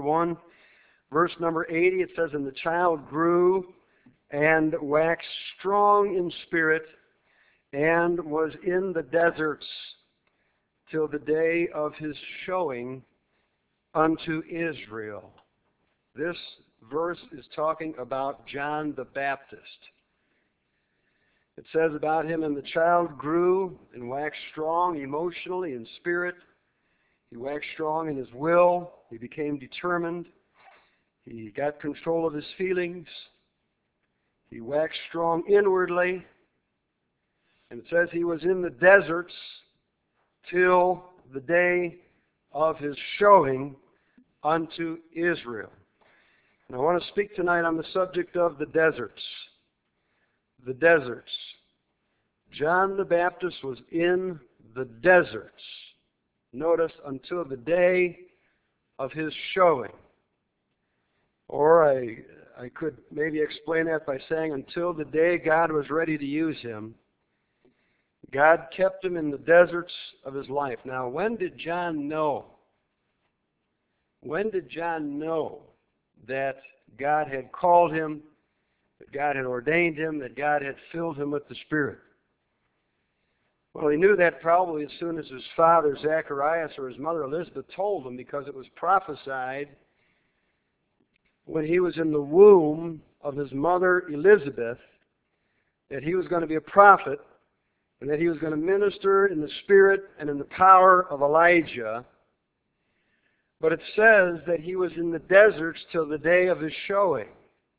1. Verse number 80, it says, "And the child grew and waxed strong in spirit, and was in the deserts till the day of his showing unto Israel." This verse is talking about John the Baptist. It says about him, "And the child grew and waxed strong emotionally in spirit. He waxed strong in his will. He became determined. He got control of his feelings. He waxed strong inwardly." And it says he was in the deserts till the day of his showing unto Israel. And I want to speak tonight on the subject of the deserts. The deserts. John the Baptist was in the deserts. Notice, until the day of his showing. Or I could maybe explain that by saying, until the day God was ready to use him, God kept him in the deserts of his life. Now, when did John know? When did John know that God had called him, that God had ordained him, that God had filled him with the Spirit? Well, he knew that probably as soon as his father Zacharias or his mother Elizabeth told him, because it was prophesied when he was in the womb of his mother Elizabeth that he was going to be a prophet and that he was going to minister in the spirit and in the power of Elijah. But it says that he was in the deserts till the day of his showing.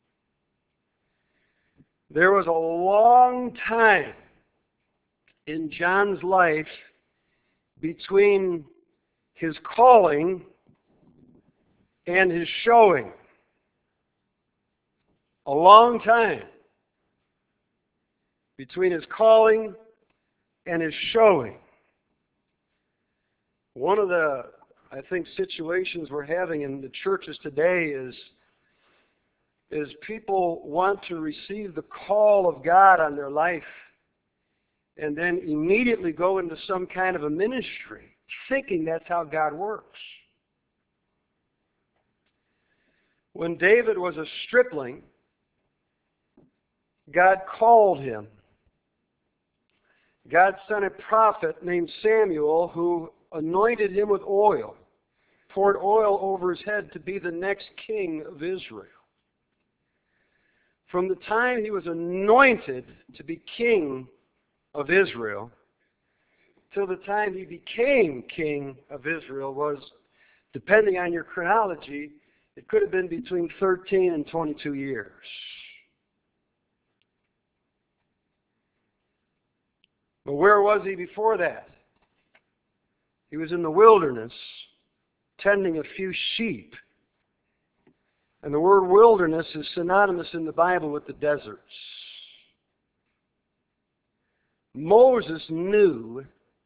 There was a long time in John's life between his calling and his showing. A long time between his calling and his showing. One of the, I think, situations we're having in the churches today is people want to receive the call of God on their life and then immediately go into some kind of a ministry, thinking that's how God works. When David was a stripling, God called him. God sent a prophet named Samuel who anointed him with oil, poured oil over his head to be the next king of Israel. From the time he was anointed to be king of Israel till the time he became king of Israel was, depending on your chronology, it could have been between 13 and 22 years. But where was he before that? He was in the wilderness, tending a few sheep. And the word wilderness is synonymous in the Bible with the deserts. Moses knew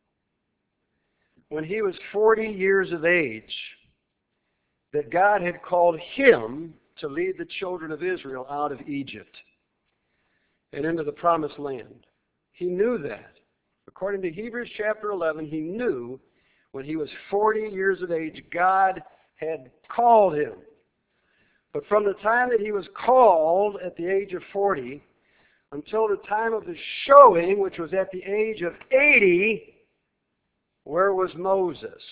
when he was 40 years of age that God had called him to lead the children of Israel out of Egypt and into the promised land. He knew that. According to Hebrews chapter 11, he knew when he was 40 years of age, God had called him. But from the time that he was called at the age of 40 until the time of the showing, which was at the age of 80, where was Moses?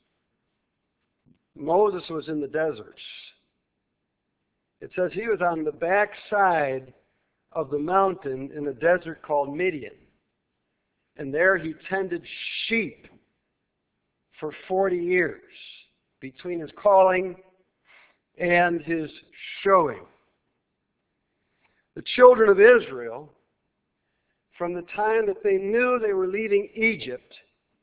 Moses was in the deserts. It says he was on the backside of the mountain in a desert called Midian. And there he tended sheep for 40 years between his calling and his showing. The children of Israel, from the time that they knew they were leaving Egypt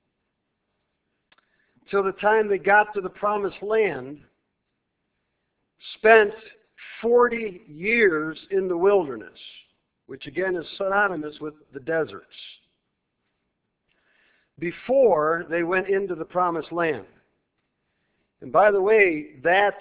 till the time they got to the promised land, spent 40 years in the wilderness, which again is synonymous with the deserts, before they went into the promised land. And by the way, that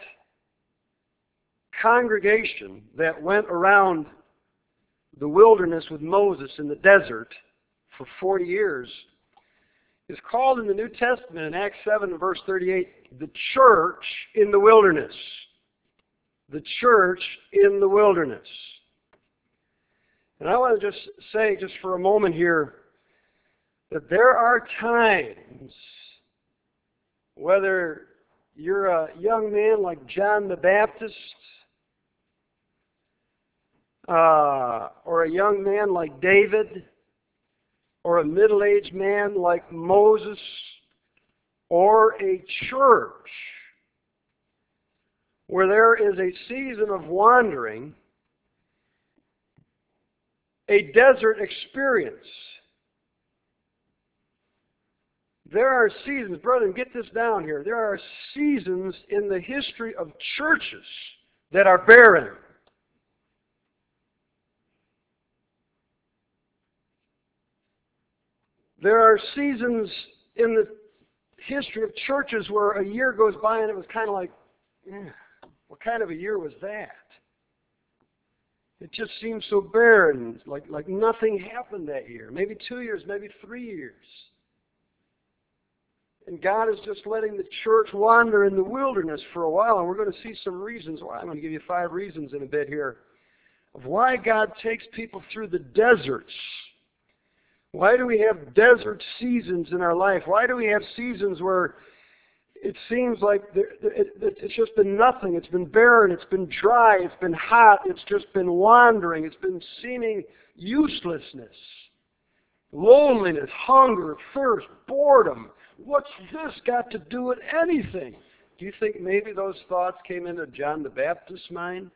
congregation that went around the wilderness with Moses in the desert for 40 years is called in the New Testament in Acts 7 verse 38 the church in the wilderness. The church in the wilderness. And I want to just say, just for a moment here, that there are times, whether you're a young man like John the Baptist, or a young man like David, or a middle-aged man like Moses, or a church where there is a season of wandering, a desert experience. There are seasons, brethren, get this down here. There are seasons in the history of churches that are barren. There are seasons in the history of churches where a year goes by and it was kind of like, what kind of a year was that? It just seems so barren, like nothing happened that year. Maybe 2 years, maybe 3 years. And God is just letting the church wander in the wilderness for a while, and we're going to see some reasons why. I'm going to give you 5 reasons in a bit here of why God takes people through the deserts. Why do we have desert seasons in our life? Why do we have seasons where it seems like it's just been nothing? It's been barren, it's been dry, it's been hot, it's just been wandering, it's been seeming uselessness, loneliness, hunger, thirst, boredom. What's this got to do with anything? Do you think maybe those thoughts came into John the Baptist's mind?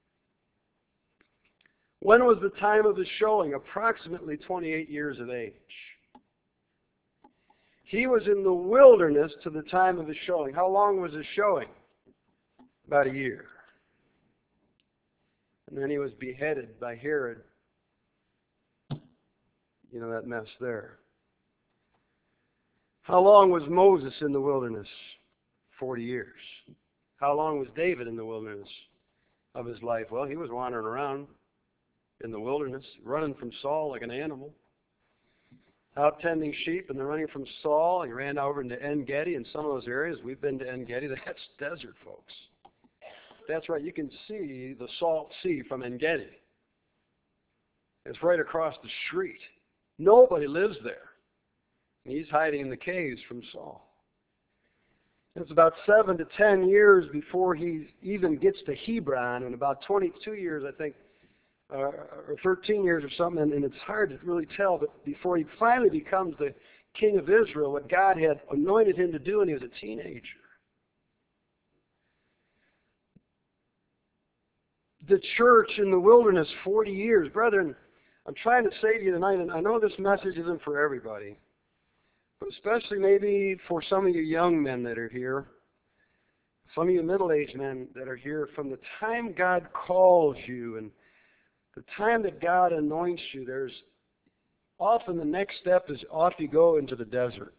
When was the time of his showing? Approximately 28 years of age. He was in the wilderness to the time of his showing. How long was his showing? About a year. And then he was beheaded by Herod. You know that mess there. How long was Moses in the wilderness? 40 years. How long was David in the wilderness of his life? Well, he was wandering around in the wilderness, running from Saul like an animal. Out tending sheep, and they're running from Saul. He ran over into En-Gedi and some of those areas. We've been to En-Gedi. That's desert, folks. That's right. You can see the Salt Sea from En-Gedi. It's right across the street. Nobody lives there. He's hiding in the caves from Saul. It's about 7 to 10 years before he even gets to Hebron, and about 22 years, I think, or 13 years or something, and it's hard to really tell, but before he finally becomes the king of Israel, what God had anointed him to do when he was a teenager. The church in the wilderness, 40 years. Brethren, I'm trying to say to you tonight, and I know this message isn't for everybody, but especially maybe for some of you young men that are here, some of you middle-aged men that are here, from the time God calls you and the time that God anoints you, there's often the next step is off you go into the desert.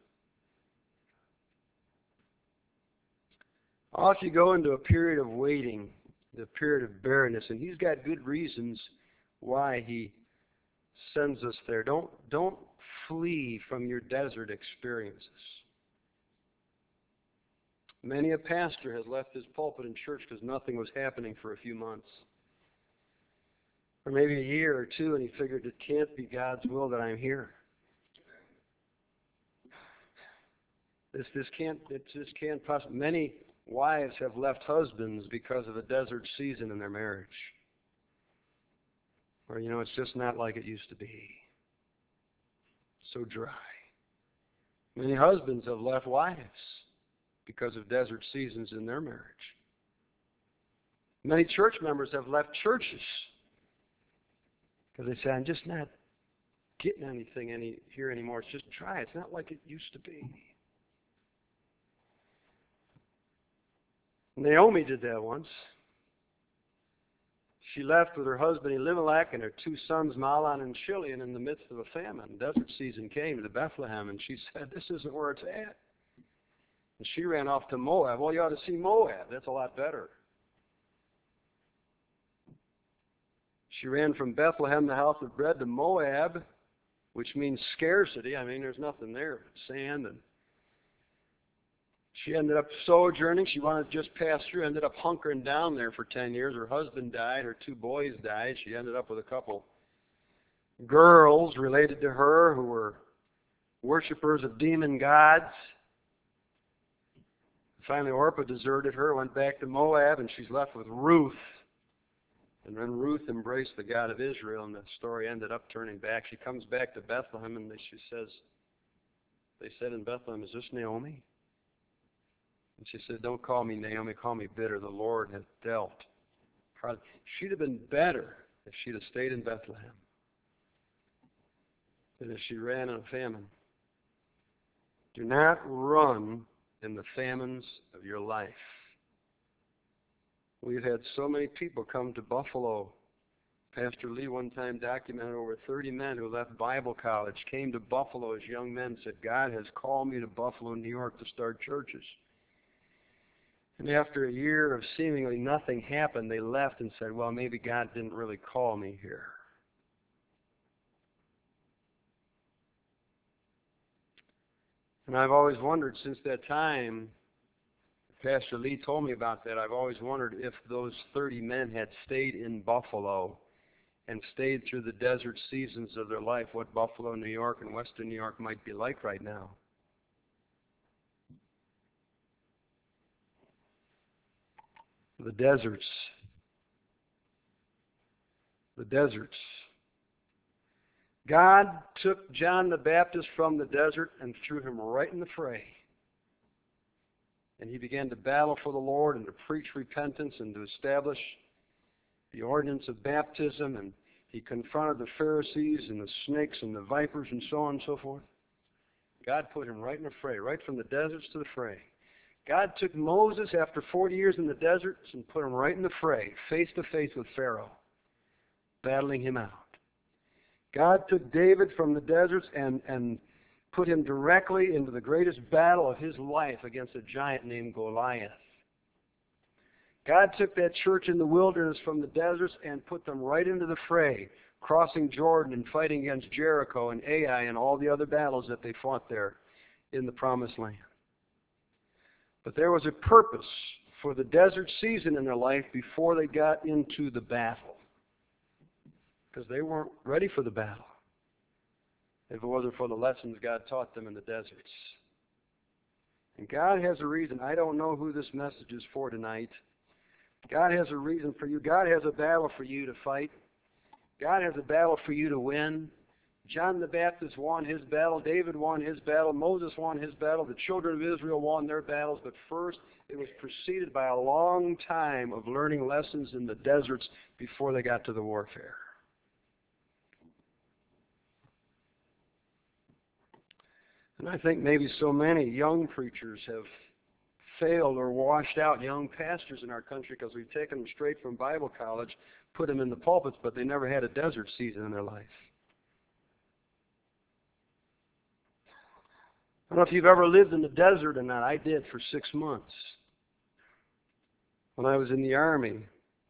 Off you go into a period of waiting, the period of barrenness, and He's got good reasons why He sends us there. Don't flee from your desert experiences. Many a pastor has left his pulpit in church because nothing was happening for a few months. Or maybe a year or two, and he figured it can't be God's will that I'm here. This can't possibly. Many wives have left husbands because of a desert season in their marriage. Or, it's just not like it used to be. So dry. Many husbands have left wives because of desert seasons in their marriage. Many church members have left churches because they say, I'm just not getting anything here anymore. It's just dry. It's not like it used to be. Naomi did that once. She left with her husband Elimelech and her 2 sons Mahlon and Chilion in the midst of a famine. Desert season came to Bethlehem, and she said, this isn't where it's at. And she ran off to Moab. Well, you ought to see Moab. That's a lot better. She ran from Bethlehem, the house of bread, to Moab, which means scarcity. I mean, there's nothing there but sand. And She ended up sojourning. She wanted to just pass through, ended up hunkering down there for 10 years. Her husband died. Her 2 boys died. She ended up with a couple girls related to her who were worshipers of demon gods. Finally, Orpah deserted her, went back to Moab, and she's left with Ruth. And then Ruth embraced the God of Israel, and the story ended up turning back. She comes back to Bethlehem, and they said in Bethlehem, "Is this Naomi?" And she said, "Don't call me Naomi, call me bitter. The Lord has dealt." She'd have been better if she'd have stayed in Bethlehem than if she ran in a famine. Do not run in the famines of your life. We've had so many people come to Buffalo. Pastor Lee one time documented over 30 men who left Bible college, came to Buffalo as young men, said, "God has called me to Buffalo, New York to start churches." And after a year of seemingly nothing happened, they left and said, "Well, maybe God didn't really call me here." And I've always wondered since that time, Pastor Lee told me about that, I've always wondered if those 30 men had stayed in Buffalo and stayed through the desert seasons of their life, what Buffalo, New York, and Western New York might be like right now. The deserts. The deserts. God took John the Baptist from the desert and threw him right in the fray. And he began to battle for the Lord and to preach repentance and to establish the ordinance of baptism. And he confronted the Pharisees and the snakes and the vipers and so on and so forth. God put him right in the fray, right from the deserts to the fray. God took Moses after 40 years in the deserts and put him right in the fray, face to face with Pharaoh, battling him out. God took David from the deserts and put him directly into the greatest battle of his life against a giant named Goliath. God took that church in the wilderness from the deserts and put them right into the fray, crossing Jordan and fighting against Jericho and Ai and all the other battles that they fought there in the Promised Land. But there was a purpose for the desert season in their life before they got into the battle, because they weren't ready for the battle if it wasn't for the lessons God taught them in the deserts. And God has a reason. I don't know who this message is for tonight. God has a reason for you. God has a battle for you to fight. God has a battle for you to win. John the Baptist won his battle. David won his battle. Moses won his battle. The children of Israel won their battles. But first, it was preceded by a long time of learning lessons in the deserts before they got to the warfare. And I think maybe so many young preachers have failed or washed out young pastors in our country because we've taken them straight from Bible college, put them in the pulpits, but they never had a desert season in their life. I don't know if you've ever lived in the desert or not. I did for 6 months when I was in the Army.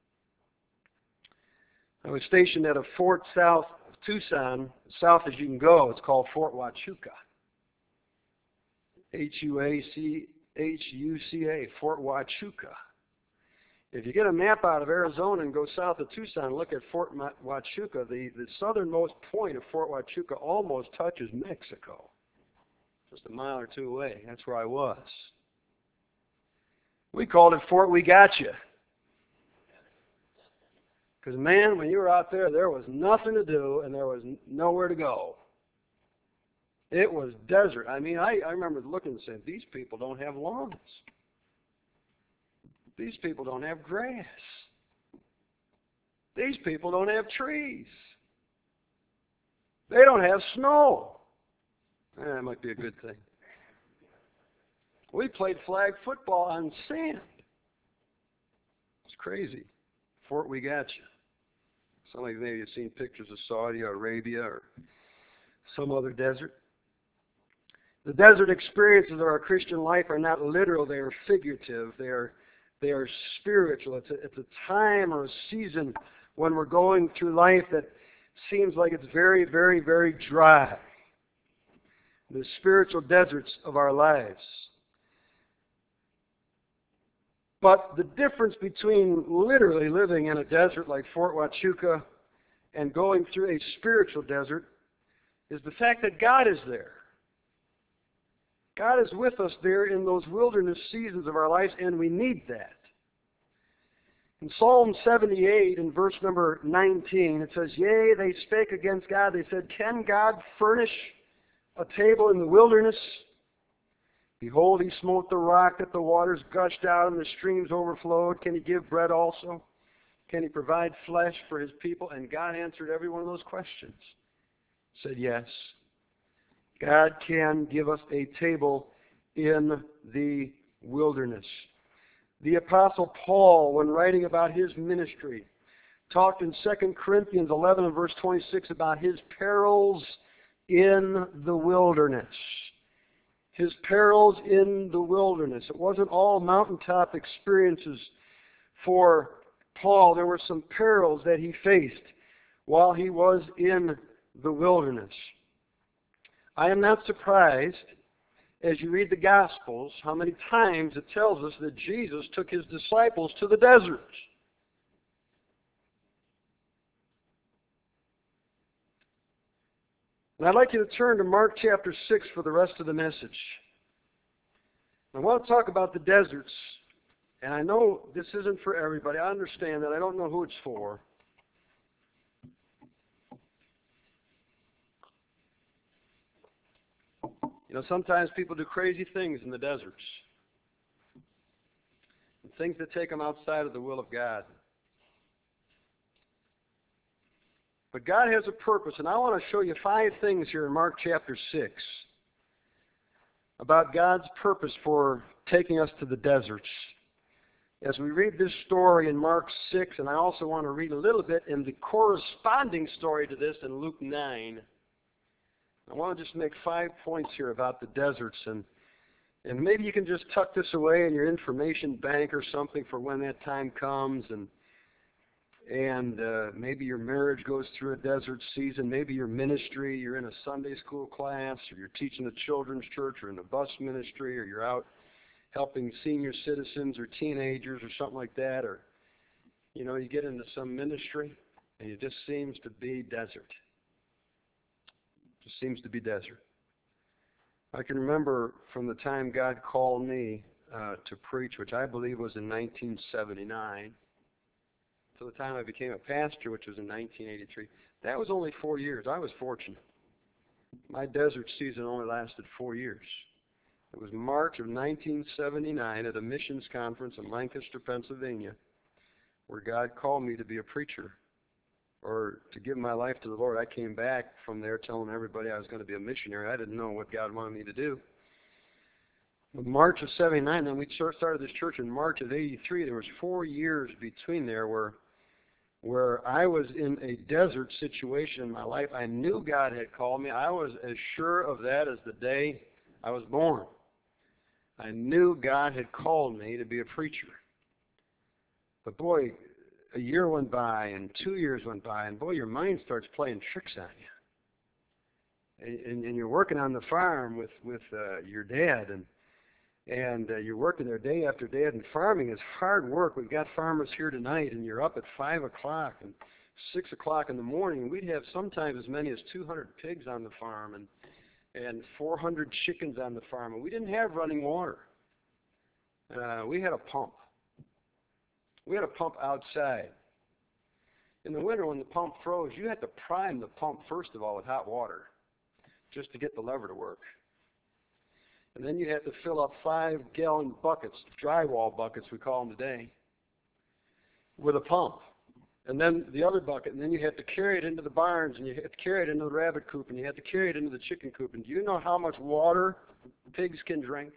I was stationed at a fort south of Tucson, south as you can go. It's called Fort Huachuca. Huachuca, Fort Huachuca. If you get a map out of Arizona and go south of Tucson and look at Fort Huachuca, the southernmost point of Fort Huachuca almost touches Mexico. Just a mile or two away. That's where I was. We called it Fort We Got You. Because, man, when you were out there, there was nothing to do and there was nowhere to go. It was desert. I mean, I remember looking and saying, these people don't have lawns. These people don't have grass. These people don't have trees. They don't have snow. That might be a good thing. We played flag football on sand. It's crazy. Fort We Got You. Some of you maybe have seen pictures of Saudi Arabia or some other desert. The desert experiences of our Christian life are not literal, they are figurative, they are spiritual. It's a time or a season when we're going through life that seems like it's very, very, very dry. The spiritual deserts of our lives. But the difference between literally living in a desert like Fort Huachuca and going through a spiritual desert is the fact that God is there. God is with us there in those wilderness seasons of our lives, and we need that. In Psalm 78, in verse number 19, it says, "Yea, they spake against God." They said, "Can God furnish a table in the wilderness? Behold, he smote the rock that the waters gushed out and the streams overflowed. Can he give bread also? Can he provide flesh for his people?" And God answered every one of those questions. Said yes. God can give us a table in the wilderness. The Apostle Paul, when writing about his ministry, talked in 2 Corinthians 11 and verse 26 about his perils in the wilderness. His perils in the wilderness. It wasn't all mountaintop experiences for Paul. There were some perils that he faced while he was in the wilderness. I am not surprised, as you read the Gospels, how many times it tells us that Jesus took his disciples to the desert. And I'd like you to turn to Mark chapter 6 for the rest of the message. I want to talk about the deserts. And I know this isn't for everybody. I understand that. I don't know who it's for. You know, sometimes people do crazy things in the deserts. And things that take them outside of the will of God. But God has a purpose, and I want to show you 5 things here in Mark chapter 6 about God's purpose for taking us to the deserts. As we read this story in Mark 6, and I also want to read a little bit in the corresponding story to this in Luke 9, I want to just make 5 points here about the deserts, and maybe you can just tuck this away in your information bank or something for when that time comes, and maybe your marriage goes through a desert season, maybe your ministry, you're in a Sunday school class, or you're teaching a children's church, or in a bus ministry, or you're out helping senior citizens or teenagers or something like that, or you know, you get into some ministry and it just seems to be desert. Just seems to be desert. I can remember from the time God called me to preach, which I believe was in 1979, to the time I became a pastor, which was in 1983. That was only 4 years. I was fortunate. My desert season only lasted 4 years. It was March of 1979 at a missions conference in Lancaster, Pennsylvania, where God called me to be a preacher or to give my life to the Lord. I came back from there telling everybody I was going to be a missionary. I didn't know what God wanted me to do. In March of 79, then we started this church in March of 83. There was 4 years between there where I was in a desert situation in my life. I knew God had called me. I was as sure of that as the day I was born. I knew God had called me to be a preacher. But boy, a year went by and 2 years went by, and boy, your mind starts playing tricks on you. And you're working on the farm with your dad, and you're working there day after day, and farming is hard work. We've got farmers here tonight, and you're up at 5 o'clock and 6 o'clock in the morning, and we'd have sometimes as many as 200 pigs on the farm, and 400 chickens on the farm, and we didn't have running water. We had a pump. We had a pump outside. In the winter, when the pump froze, you had to prime the pump, first of all, with hot water just to get the lever to work. And then you had to fill up 5-gallon buckets, drywall buckets we call them today, with a pump. And then the other bucket, and then you had to carry it into the barns, and you had to carry it into the rabbit coop, and you had to carry it into the chicken coop. And do you know how much water pigs can drink?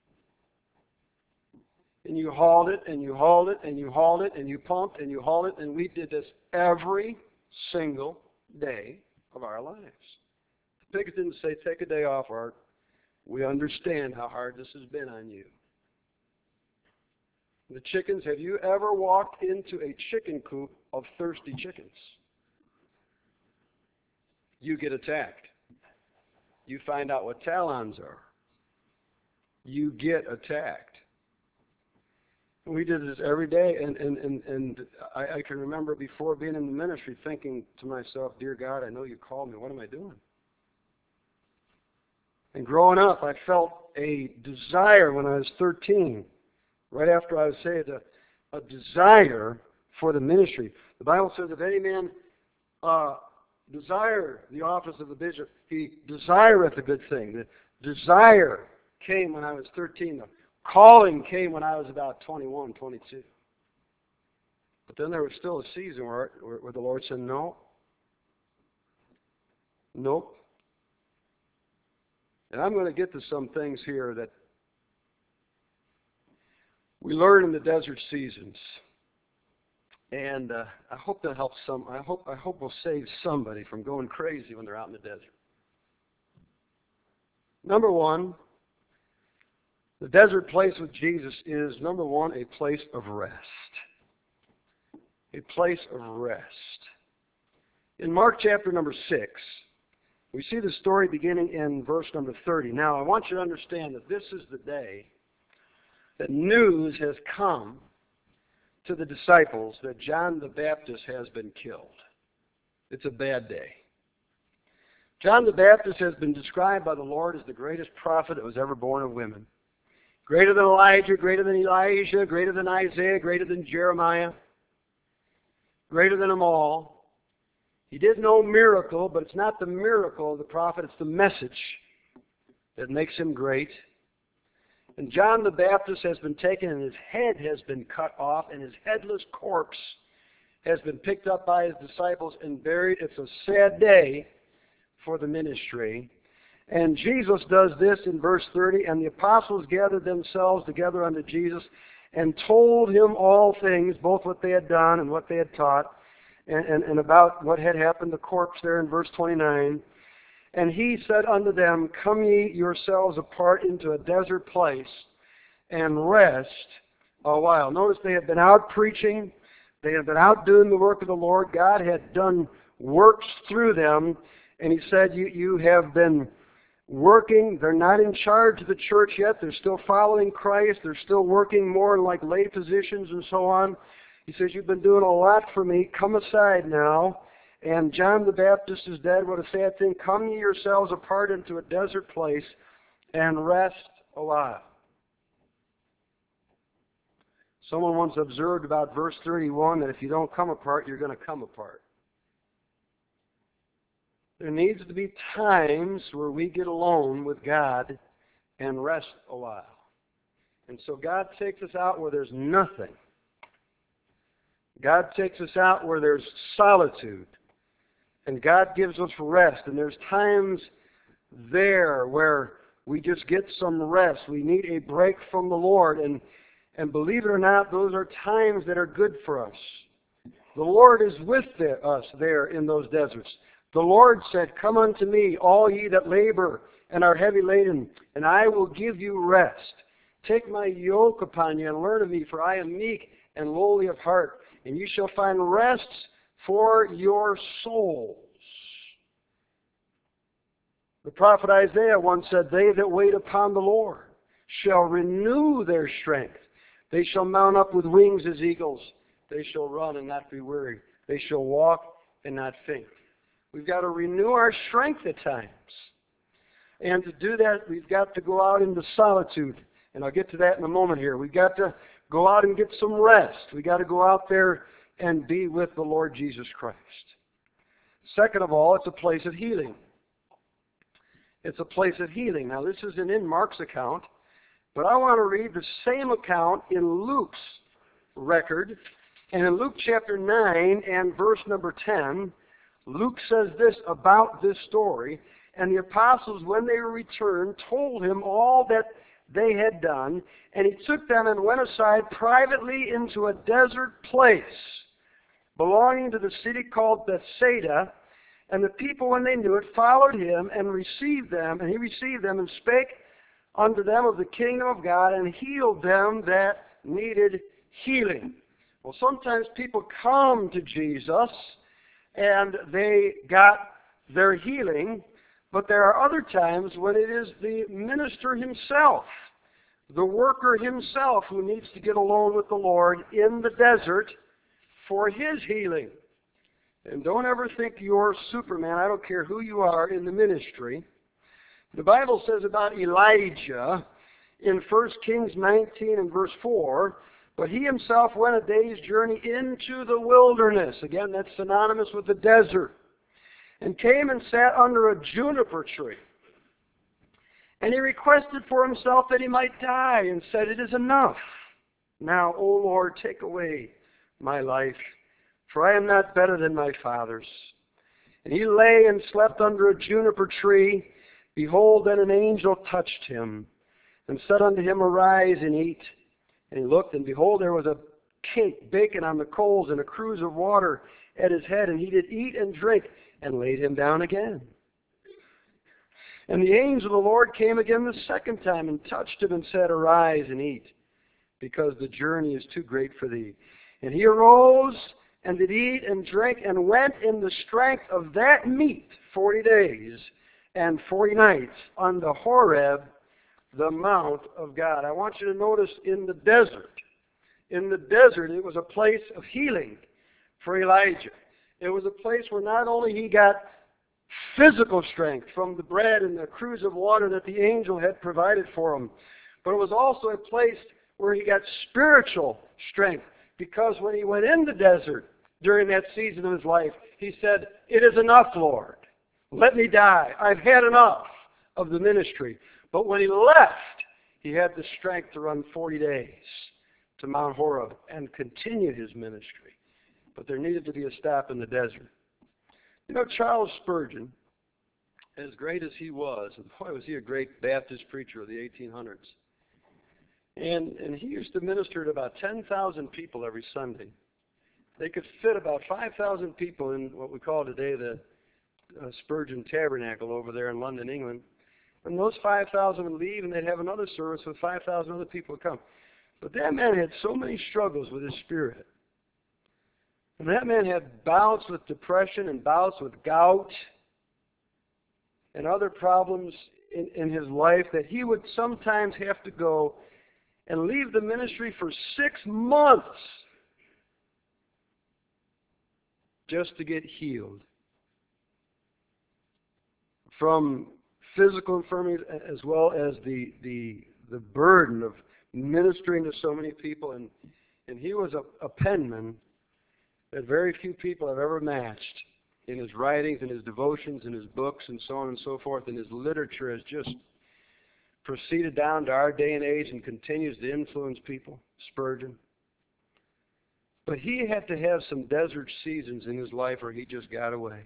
And you hauled it, and you hauled it, and you hauled it, and you pumped, and you hauled it, and we did this every single day of our lives. The pigs didn't say, "Take a day off, Art. We understand how hard this has been on you." The chickens, have you ever walked into a chicken coop of thirsty chickens? You get attacked. You find out what talons are. You get attacked. We did this every day, and I can remember before being in the ministry thinking to myself, dear God, I know you called me. What am I doing? And growing up, I felt a desire when I was 13, right after I was saved, a desire for the ministry. The Bible says if any man desire the office of a bishop, he desireth a good thing. The desire came when I was 13. The calling came when I was about 21, 22. But then there was still a season where the Lord said, no. Nope. And I'm going to get to some things here that we learn in the desert seasons. And I hope that helps some. I hope we'll save somebody from going crazy when they're out in the desert. Number one, the desert place with Jesus is, number one, a place of rest. A place of rest. In Mark chapter number 6, we see the story beginning in verse number 30. Now, I want you to understand that this is the day that news has come to the disciples that John the Baptist has been killed. It's a bad day. John the Baptist has been described by the Lord as the greatest prophet that was ever born of women. Greater than Elijah, greater than Elijah, greater than Isaiah, greater than Jeremiah, greater than them all. He did no miracle, but it's not the miracle of the prophet, it's the message that makes him great. And John the Baptist has been taken and his head has been cut off and his headless corpse has been picked up by his disciples and buried. It's a sad day for the ministry. And Jesus does this in verse 30, and the apostles gathered themselves together unto Jesus and told him all things, both what they had done and what they had taught, and about what had happened, the corpse there in verse 29. And he said unto them, come ye yourselves apart into a desert place and rest a while. Notice they had been out preaching. They had been out doing the work of the Lord. God had done works through them. And he said, you have been working. They're not in charge of the church yet. They're still following Christ. They're still working more like lay positions and so on. He says, you've been doing a lot for me. Come aside now. And John the Baptist is dead. What a sad thing. Come ye yourselves apart into a desert place and rest a while. Someone once observed about verse 31 that if you don't come apart, you're going to come apart. There needs to be times where we get alone with God and rest a while. And so God takes us out where there's nothing. God takes us out where there's solitude. And God gives us rest. And there's times there where we just get some rest. We need a break from the Lord. And believe it or not, those are times that are good for us. The Lord is with us there in those deserts. The Lord said, come unto me, all ye that labor and are heavy laden, and I will give you rest. Take my yoke upon you and learn of me, for I am meek and lowly of heart, and you shall find rest for your souls. The prophet Isaiah once said, they that wait upon the Lord shall renew their strength. They shall mount up with wings as eagles. They shall run and not be weary. They shall walk and not faint. We've got to renew our strength at times. And to do that, we've got to go out into solitude. And I'll get to that in a moment here. We've got to go out and get some rest. We've got to go out there and be with the Lord Jesus Christ. Second of all, it's a place of healing. It's a place of healing. Now, this isn't in Mark's account, but I want to read the same account in Luke's record. And in Luke chapter 9 and verse number 10, Luke says this about this story. And the apostles, when they returned, told him all that they had done. And he took them and went aside privately into a desert place belonging to the city called Bethsaida. And the people, when they knew it, followed him and received them. And he received them and spake unto them of the kingdom of God and healed them that needed healing. Well, sometimes people come to Jesus and they got their healing, but there are other times when it is the minister himself the worker himself who needs to get alone with the Lord in the desert for his healing. And don't ever think you're Superman. I don't care who you are in the ministry. The Bible says about Elijah in 1 Kings 19 and verse 4, but he himself went a day's journey into the wilderness. Again, that's synonymous with the desert. And came and sat under a juniper tree. And he requested for himself that he might die, and said, "It is enough. Now, O Lord, take away my life, for I am not better than my fathers." And he lay and slept under a juniper tree. Behold, then an angel touched him, and said unto him, "Arise and eat." And he looked, and behold, there was a cake baking on the coals, and a cruse of water at his head. And he did eat and drink, and laid him down again. And the angel of the Lord came again the second time, and touched him, and said, "Arise and eat, because the journey is too great for thee." And he arose, and did eat and drink, and went in the strength of that meat 40 days and 40 nights unto Horeb, the mount of God. I want you to notice in the desert, it was a place of healing for Elijah. It was a place where not only he got physical strength from the bread and the cruse of water that the angel had provided for him, but it was also a place where he got spiritual strength, because when he went in the desert during that season of his life, he said, "It is enough, Lord. Let me die. I've had enough of the ministry." But when he left, he had the strength to run 40 days to Mount Horeb and continue his ministry. But there needed to be a stop in the desert. You know, Charles Spurgeon, as great as he was, and boy, was he a great Baptist preacher of the 1800s. And he used to minister to about 10,000 people every Sunday. They could fit about 5,000 people in what we call today the Spurgeon Tabernacle over there in London, England. And those 5,000 would leave, and they'd have another service with 5,000 other people would come. But that man had so many struggles with his spirit. And that man had bouts with depression and bouts with gout and other problems in his life that he would sometimes have to go and leave the ministry for 6 months just to get healed from physical infirmities, as well as the burden of ministering to so many people. And he was a penman that very few people have ever matched in his writings and his devotions and his books and so on and so forth. And his literature has just proceeded down to our day and age and continues to influence people, Spurgeon. But he had to have some desert seasons in his life where he just got away.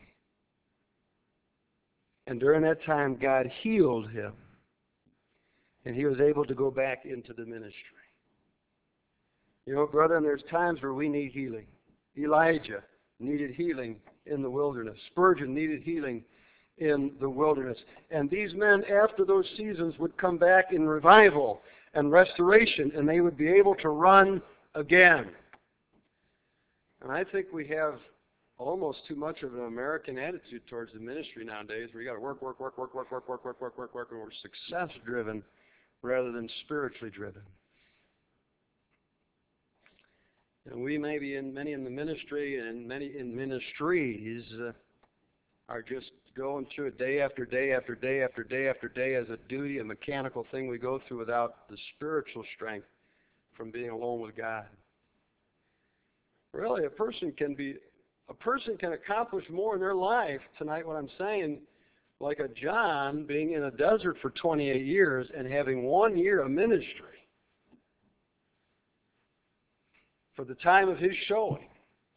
And during that time, God healed him. And he was able to go back into the ministry. You know, brethren, there's times where we need healing. Elijah needed healing in the wilderness. Spurgeon needed healing in the wilderness. And these men, after those seasons, would come back in revival and restoration, and they would be able to run again. And I think we have almost too much of an American attitude towards the ministry nowadays, where you got to work, and we're success-driven rather than spiritually driven. And we maybe many in the ministry and many in ministries are just going through it day after day after day after day after day as a duty, a mechanical thing we go through without the spiritual strength from being alone with God. Really, a person can accomplish more in their life tonight, what I'm saying, like a John being in a desert for 28 years and having 1 year of ministry for the time of his showing,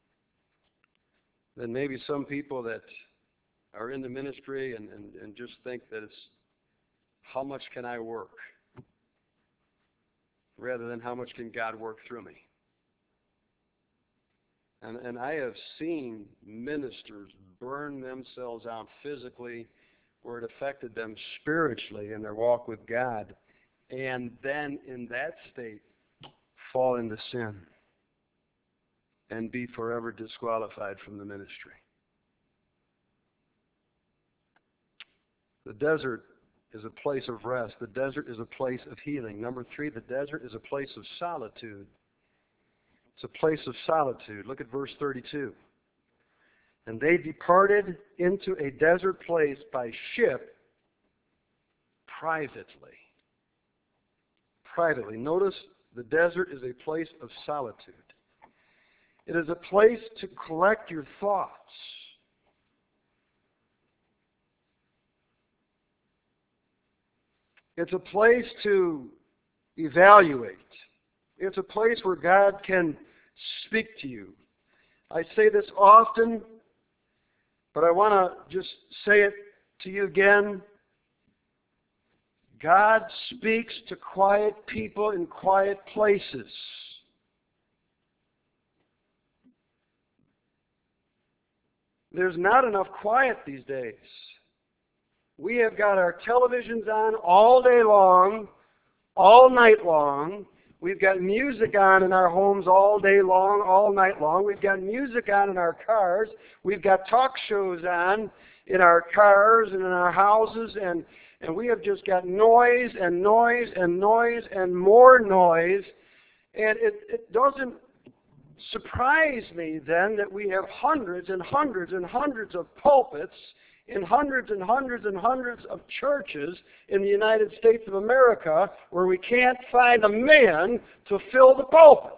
than maybe some people that are in the ministry and just think that it's how much can I work rather than how much can God work through me. And I have seen ministers burn themselves out physically where it affected them spiritually in their walk with God, and then in that state fall into sin and be forever disqualified from the ministry. The desert is a place of rest. The desert is a place of healing. Number 3, the desert is a place of solitude. It's a place of solitude. Look at verse 32. And they departed into a desert place by ship privately. Privately. Notice the desert is a place of solitude. It is a place to collect your thoughts. It's a place to evaluate. It's a place where God can speak to you. I say this often, but I want to just say it to you again. God speaks to quiet people in quiet places. There's not enough quiet these days. We have got our televisions on all day long, all night long. We've got music on in our homes all day long, all night long. We've got music on in our cars. We've got talk shows on in our cars and in our houses, and we have just got noise and noise and noise and more noise. And it doesn't surprise me then that we have hundreds and hundreds and hundreds of pulpits in hundreds and hundreds and hundreds of churches in the United States of America where we can't find a man to fill the pulpit.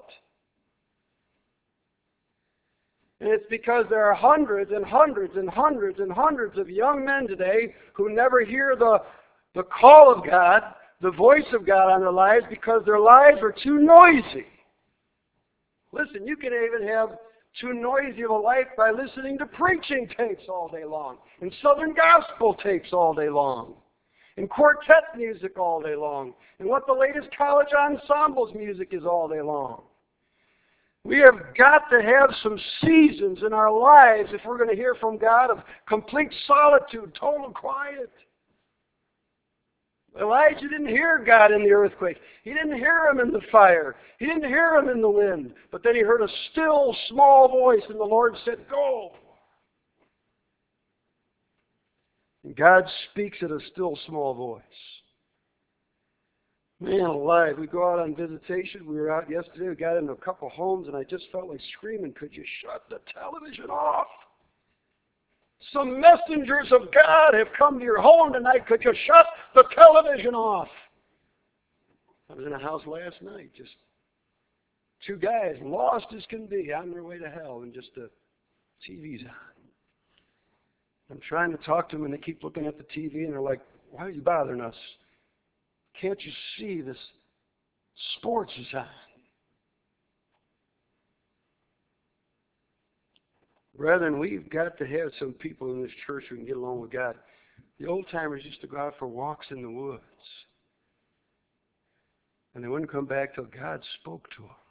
And it's because there are hundreds and hundreds and hundreds and hundreds of young men today who never hear the call of God, the voice of God on their lives, because their lives are too noisy. Listen, you can even have too noisy of a life by listening to preaching tapes all day long, and Southern gospel tapes all day long, and quartet music all day long, and what the latest college ensembles music is all day long. We have got to have some seasons in our lives if we're going to hear from God of complete solitude, total quiet. Elijah didn't hear God in the earthquake. He didn't hear him in the fire. He didn't hear him in the wind. But then he heard a still, small voice, and the Lord said, "Go." And God speaks at a still, small voice. Man alive, we go out on visitation. We were out yesterday. We got into a couple homes, and I just felt like screaming, "Could you shut the television off? Some messengers of God have come to your home tonight. Could you shut the television off?" I was in a house last night, just two guys, lost as can be, on their way to hell, and just the TV's on. I'm trying to talk to them, and they keep looking at the TV, and they're like, "Why are you bothering us? Can't you see this sports is on?" Brethren, we've got to have some people in this church who can get along with God. The old-timers used to go out for walks in the woods. And they wouldn't come back till God spoke to them.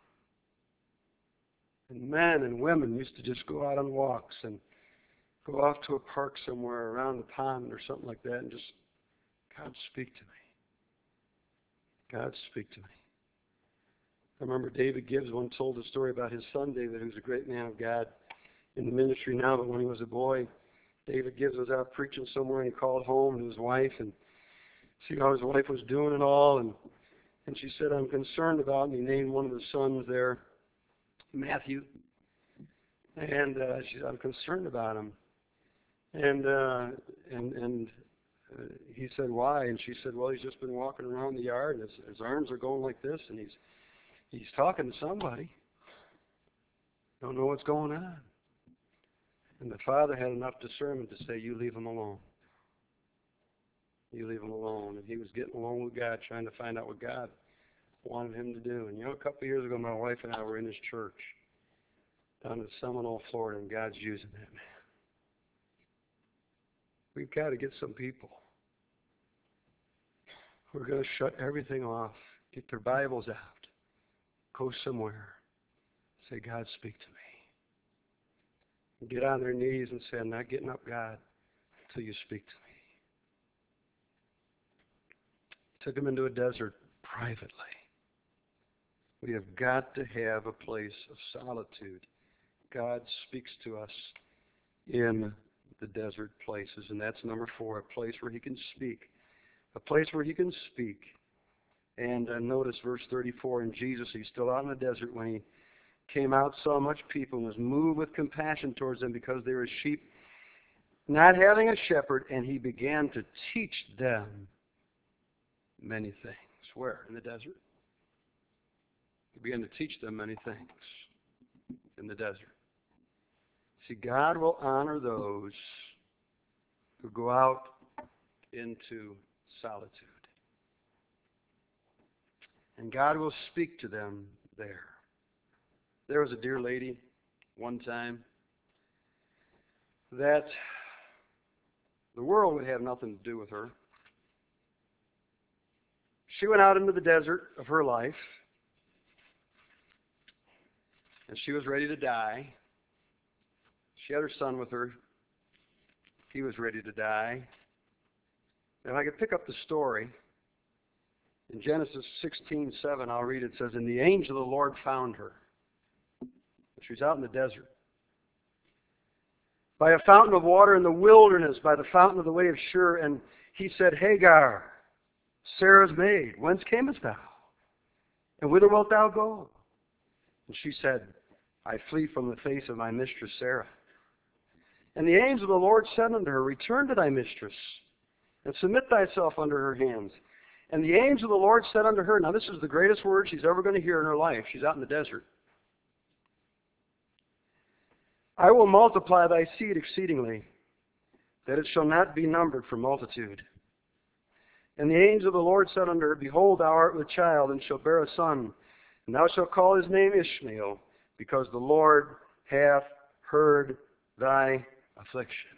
And men and women used to just go out on walks and go off to a park somewhere around the pond or something like that and just, "God, speak to me. God, speak to me." I remember David Gibbs once told a story about his son David, who's a great man of God in the ministry now, but when he was a boy, David Gibbs was out preaching somewhere, and he called home to his wife and see how his wife was doing and all, and she said, "I'm concerned about," and he named one of the sons there, Matthew, and she said, "I'm concerned about him," and he said, "Why?" And she said, "Well, he's just been walking around the yard, and his arms are going like this, and he's talking to somebody. Don't know what's going on." And the father had enough discernment to say, "You leave him alone. You leave him alone." And he was getting along with God, trying to find out what God wanted him to do. And a couple of years ago, my wife and I were in his church down in Seminole, Florida, and God's using that man. We've got to get some people who are going to shut everything off, get their Bibles out, go somewhere, say, "God, speak to me." Get on their knees and say, "I'm not getting up, God, until you speak to me." Took him into a desert privately. We have got to have a place of solitude. God speaks to us in the desert places, and that's number 4, a place where he can speak. a place where he can speak. And notice verse 34, and Jesus, he's still out in the desert when he came out, saw much people, and was moved with compassion towards them because they were sheep, not having a shepherd, and he began to teach them many things. Where? In the desert. He began to teach them many things in the desert. See, God will honor those who go out into solitude. And God will speak to them there. There was a dear lady one time that the world would have nothing to do with her. She went out into the desert of her life, and she was ready to die. She had her son with her. He was ready to die. And if I could pick up the story, in Genesis 16:7, I'll read it. It says, and the angel of the Lord found her. She was out in the desert. By a fountain of water in the wilderness, by the fountain of the way of Shur, and he said, Hagar, Sarah's maid, whence camest thou? And whither wilt thou go? And she said, I flee from the face of my mistress Sarah. And the angel of the Lord said unto her, return to thy mistress, and submit thyself under her hands. And the angel of the Lord said unto her, now this is the greatest word she's ever going to hear in her life. She's out in the desert. I will multiply thy seed exceedingly, that it shall not be numbered for multitude. And the angel of the Lord said unto her, behold, thou art with child, and shalt bear a son, and thou shalt call his name Ishmael, because the Lord hath heard thy affliction.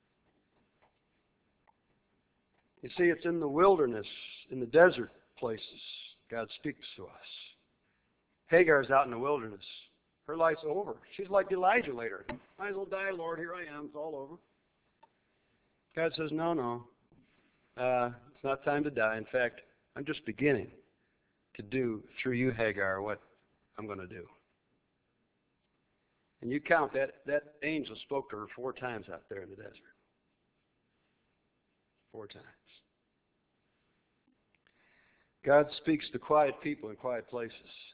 You see, it's in the wilderness, in the desert places, God speaks to us. Hagar's out in the wilderness. Her life's over. She's like Elijah later. Might as well die, Lord. Here I am. It's all over. God says, no. It's not time to die. In fact, I'm just beginning to do through you, Hagar, what I'm going to do. And you count that angel spoke to her 4 times out there in the desert. 4 times. God speaks to quiet people in quiet places.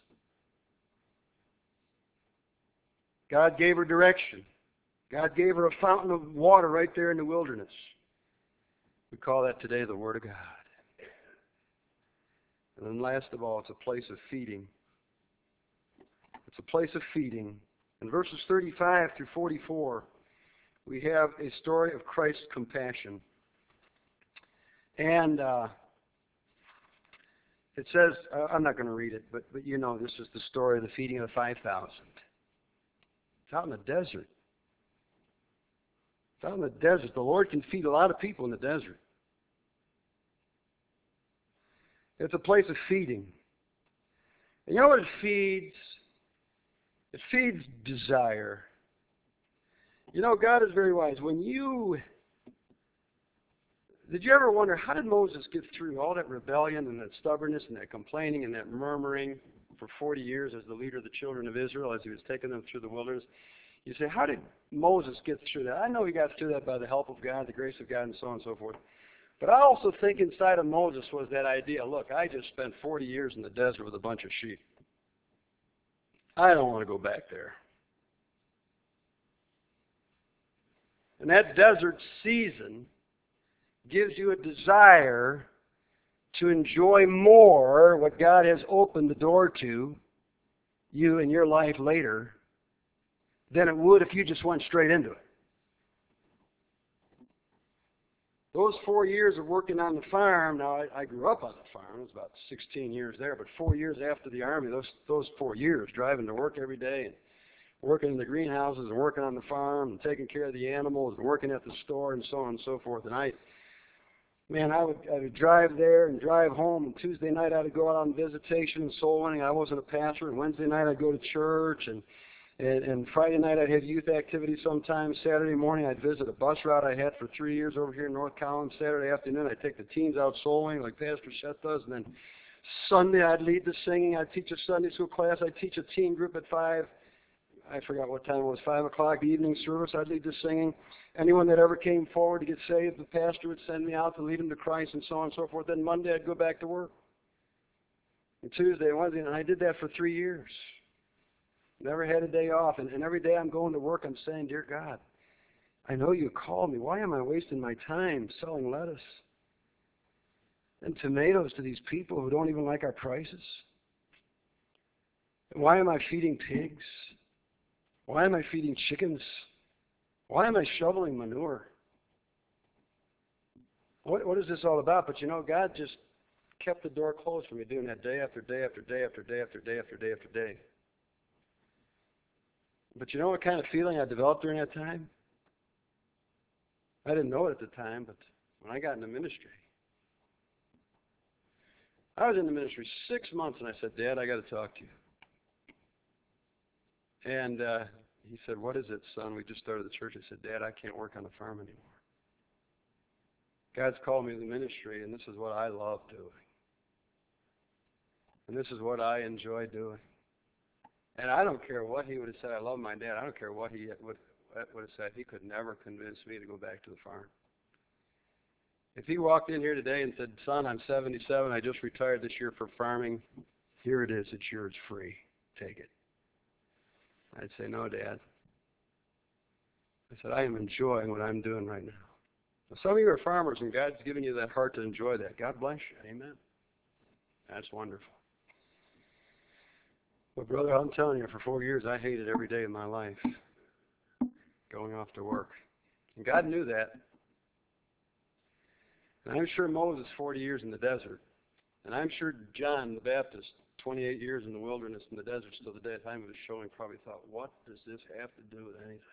God gave her direction. God gave her a fountain of water right there in the wilderness. We call that today the Word of God. And then last of all, it's a place of feeding. It's a place of feeding. In verses 35 through 44, we have a story of Christ's compassion. And it says, I'm not going to read it, but you know this is the story of the feeding of the 5,000. It's out in the desert. It's out in the desert. The Lord can feed a lot of people in the desert. It's a place of feeding. And you know what it feeds? It feeds desire. You know, God is very wise. Did you ever wonder, how did Moses get through all that rebellion and that stubbornness and that complaining and that murmuring for 40 years as the leader of the children of Israel as he was taking them through the wilderness? You say, how did Moses get through that? I know he got through that by the help of God, the grace of God, and so on and so forth. But I also think inside of Moses was that idea, look, I just spent 40 years in the desert with a bunch of sheep. I don't want to go back there. And that desert season gives you a desire to enjoy more what God has opened the door to you in your life later than it would if you just went straight into it. Those 4 years of working on the farm, now I grew up on the farm, it was about 16 years there, but 4 years after the Army, those 4 years, driving to work every day and working in the greenhouses and working on the farm and taking care of the animals and working at the store and so on and so forth. And I would drive there and drive home, and Tuesday night I'd go out on visitation and soul winning. I wasn't a pastor, and Wednesday night I'd go to church, and Friday night I'd have youth activity sometimes. Saturday morning I'd visit a bus route I had for 3 years over here in North Collins. Saturday afternoon I'd take the teens out soul winning like Pastor Seth does, and then Sunday I'd lead the singing. I'd teach a Sunday school class. I'd teach a teen group at 5. I forgot what time it was, 5 o'clock, the evening service. I'd lead the singing. Anyone that ever came forward to get saved, the pastor would send me out to lead them to Christ and so on and so forth. Then Monday I'd go back to work. And Tuesday, Wednesday, and I did that for 3 years. Never had a day off. And every day I'm going to work, I'm saying, dear God, I know you called me. Why am I wasting my time selling lettuce and tomatoes to these people who don't even like our prices? Why am I feeding pigs? Why am I feeding chickens? Why am I shoveling manure? What is this all about? But you know, God just kept the door closed for me doing that day after day after day after day after day after day after day. But you know what kind of feeling I developed during that time? I didn't know it at the time, but when I got into ministry, I was in the ministry 6 months, and I said, Dad, I got to talk to you. And he said, what is it, son? We just started the church. I said, Dad, I can't work on the farm anymore. God's called me to the ministry, and this is what I love doing. And this is what I enjoy doing. And I don't care what he would have said. I love my dad. I don't care what he would have said. He could never convince me to go back to the farm. If he walked in here today and said, son, I'm 77. I just retired this year for farming. Here it is. It's yours free. Take it. I'd say, no, Dad. I said, I am enjoying what I'm doing right now. Now, some of you are farmers, and God's given you that heart to enjoy that. God bless you. Amen. That's wonderful. But, brother, I'm telling you, for 4 years, I hated every day of my life going off to work. And God knew that. And I'm sure Moses, 40 years in the desert. And I'm sure John the Baptist, 28 years in the wilderness in the desert, till the day of time of his showing, probably thought, what does this have to do with anything?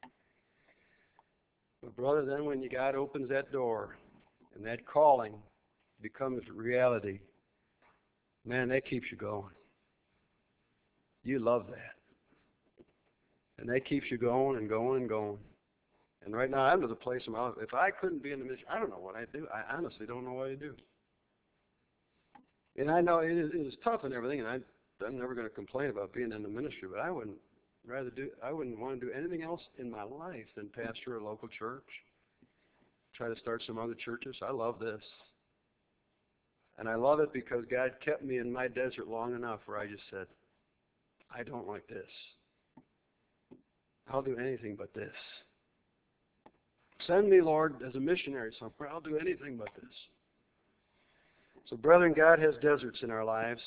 But, brother, then when God opens that door and that calling becomes reality, man, that keeps you going. You love that. And that keeps you going and going and going. And right now, I'm to the place in my life, if I couldn't be in the ministry, I don't know what I'd do. I honestly don't know what I'd do. And I know it is tough and everything, and I'm never going to complain about being in the ministry, but I wouldn't want to do anything else in my life than pastor a local church, try to start some other churches. I love this. And I love it because God kept me in my desert long enough where I just said, I don't like this. I'll do anything but this. Send me, Lord, as a missionary somewhere. I'll do anything but this. So, brethren, God has deserts in our lives.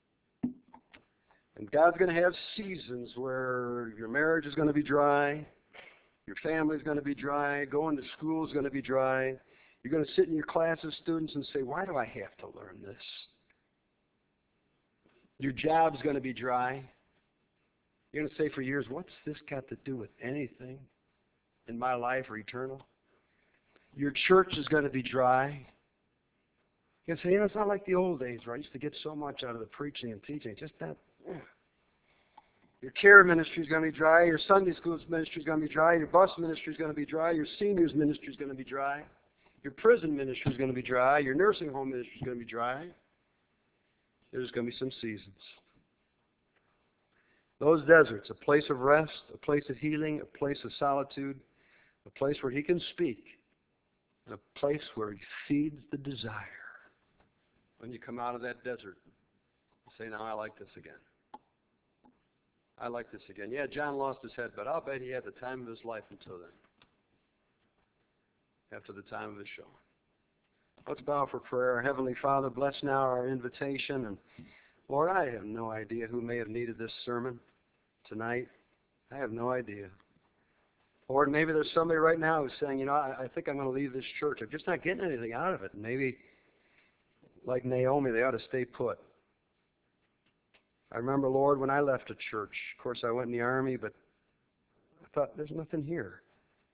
And God's going to have seasons where your marriage is going to be dry, your family is going to be dry, going to school is going to be dry. You're going to sit in your class as students and say, why do I have to learn this? Your job's going to be dry. You're going to say for years, what's this got to do with anything in my life or eternal? Your church is going to be dry. You can say, it's not like the old days where I used to get so much out of the preaching and teaching. Just that. Yeah. Your care ministry is going to be dry. Your Sunday school ministry is going to be dry. Your bus ministry is going to be dry. Your seniors ministry is going to be dry. Your prison ministry is going to be dry. Your nursing home ministry is going to be dry. There's going to be some seasons. Those deserts, a place of rest, a place of healing, a place of solitude, a place where he can speak, and a place where he feeds the desire. When you come out of that desert, you say, now I like this again. I like this again. Yeah, John lost his head, but I'll bet he had the time of his life until then, after the time of his showing. Let's bow for prayer. Our Heavenly Father, bless now our invitation. And Lord, I have no idea who may have needed this sermon tonight. I have no idea. Lord, maybe there's somebody right now who's saying, I think I'm going to leave this church. I'm just not getting anything out of it. Maybe, like Naomi, they ought to stay put. I remember, Lord, when I left a church, of course I went in the Army, but I thought, there's nothing here.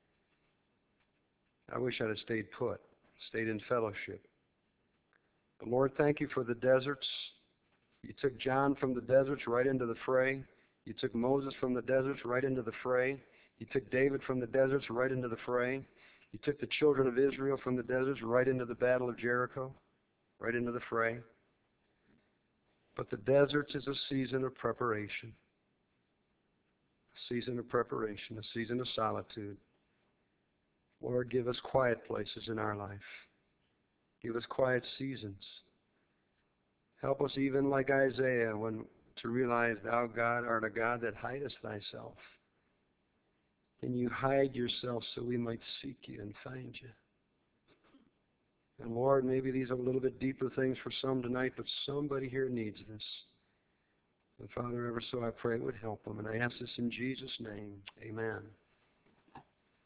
I wish I'd have stayed put, stayed in fellowship. But Lord, thank you for the deserts. You took John from the deserts right into the fray. You took Moses from the deserts right into the fray. You took David from the deserts right into the fray. You took the children of Israel from the deserts right into the battle of Jericho, right into the fray. But the deserts is a season of preparation, season of preparation, a season of solitude. Lord, give us quiet places in our life. Give us quiet seasons. Help us even like Isaiah to realize Thou, God, art a God that hidest Thyself. And You hide Yourself so we might seek You and find You. And Lord, maybe these are a little bit deeper things for some tonight, but somebody here needs this. And Father, ever so I pray it would help them. And I ask this in Jesus' name. Amen.